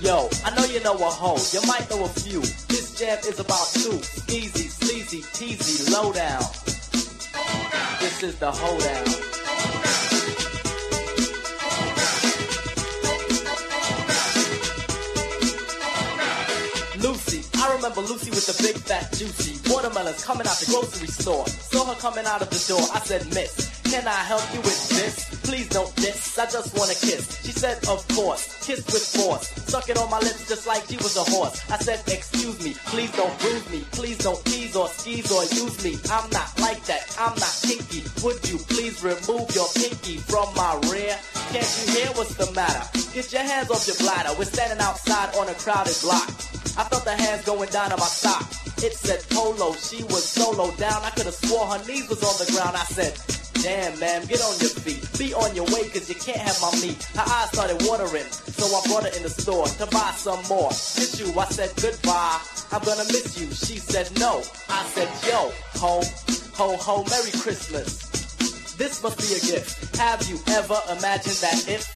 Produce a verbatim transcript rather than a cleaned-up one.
Yo, I know you know a hoe, you might know a few. This jam is about two. Easy, sleazy, teasy, lowdown. This is the hoedown. Lucy, I remember Lucy with the big fat juicy watermelons coming out the grocery store. Saw her coming out of the door, I said, miss, can I help you with this? Please don't diss, I just want a kiss. She said, of course, kiss with force. Suck it on my lips just like she was a horse. I said, excuse me, please don't bruise me. Please don't tease or squeeze or use me. I'm not like that, I'm not kinky. Would you please remove your pinky from my rear? Can't you hear what's the matter? Get your hands off your bladder. We're standing outside on a crowded block. I felt the hands going down on my sock. It said polo, she was solo down. I could have swore her knees was on the ground. I said, damn, man, get on your feet. Be on your way, cause you can't have my meat. Her eyes started watering, so I brought her in the store to buy some more. Miss you, I said goodbye. I'm gonna miss you. She said no. I said, yo, ho, ho, ho, Merry Christmas. This must be a gift. Have you ever imagined that if